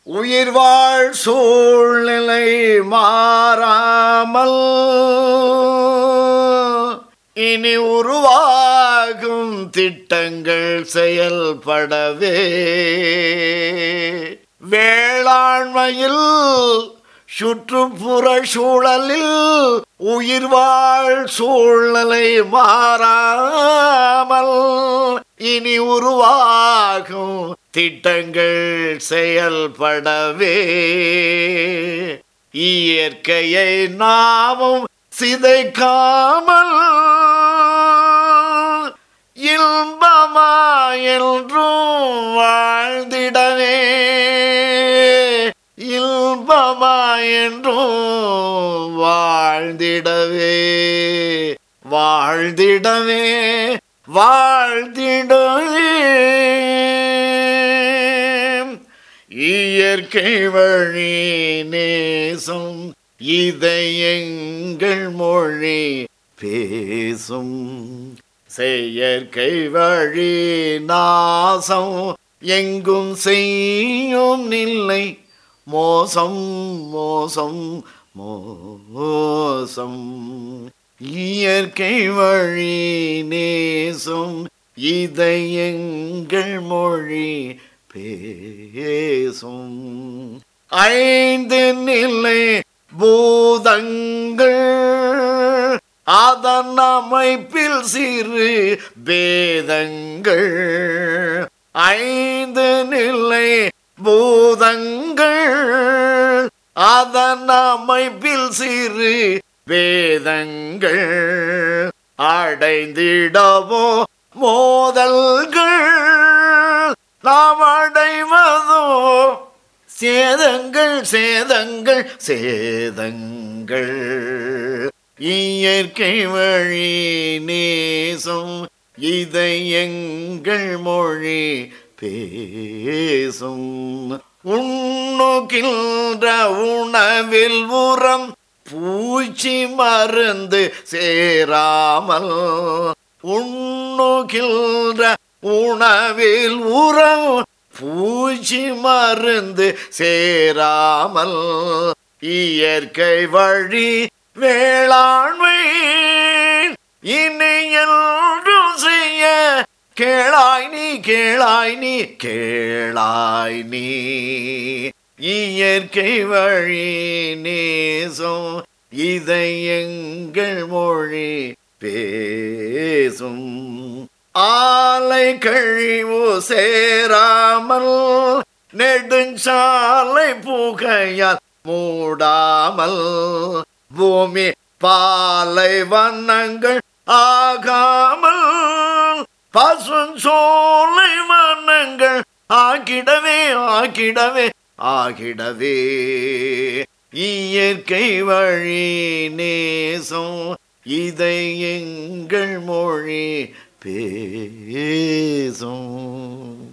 உயிர் வாழ் சூழ்நிலை மாறாமல் இனி உருவாகும் திட்டங்கள் செயல்படவே வேளாண்மையில் சுற்றுப்புற சூழலில் உயிர் வாழ் சூழ்நிலை மாறாமல் இனி உருவாகும் திட்டங்கள் செயல்படவே இயற்கையை நாமும் சிதைக்காமல் இன்பமா என்றும் வாழ்ந்திடவே இன்பமா என்றும் வாழ்ந்திடவே வாழ்ந்திடவே வாழ்ந்திடவே இயற்கை வழி நேசம் இதை எங்கள் மொழி பேசும் செயற்கை வழி நாசம் எங்கும் செய்யும் இல்லை மோசம் மோசம் மோசம் இயற்கை வழி நேசம் இதை எங்கள் மொழி பேசும் ஐந்து நிலை பூதங்கள் அதன் அமைப்பில் சிறு பேதங்கள் ஐந்து நிலை பூதங்கள் அதன் அமைப்பில் சிறு வேதங்கள் அடைந்திடவோ மோதல்கள் நாம் அடைவதோ சேதங்கள் சேதங்கள் சேதங்கள் இயற்கை வழி நேசம் இதை எங்கள் மொழி பேசும் உண்ணுகின்ற உணவில் உரம் பூச்சி மருந்து சேராமல் உண்ணுகின்ற உணவில் உரம் பூச்சி மருந்து சேராமல் இயற்கை வழி வேளாண்மை இனி என்றும் செய்ய கேளாய் நீ கேளாய் நீ கேளாய் நீ இயற்கை வழி நேசம் இதை எங்கள் மொழி பேசும் ஆலை கழிவு சேராமல் நெடுஞ்சாலை புகையால் மூடாமல் பூமி பாலை வண்ணங்கள் ஆகாமல் பசுஞ்சோலை வண்ணங்கள் ஆகிடவே ஆகிடவே ஆகிடவே இயற்கை வழி நேசம் இதை எங்கள் மொழி பேசும்.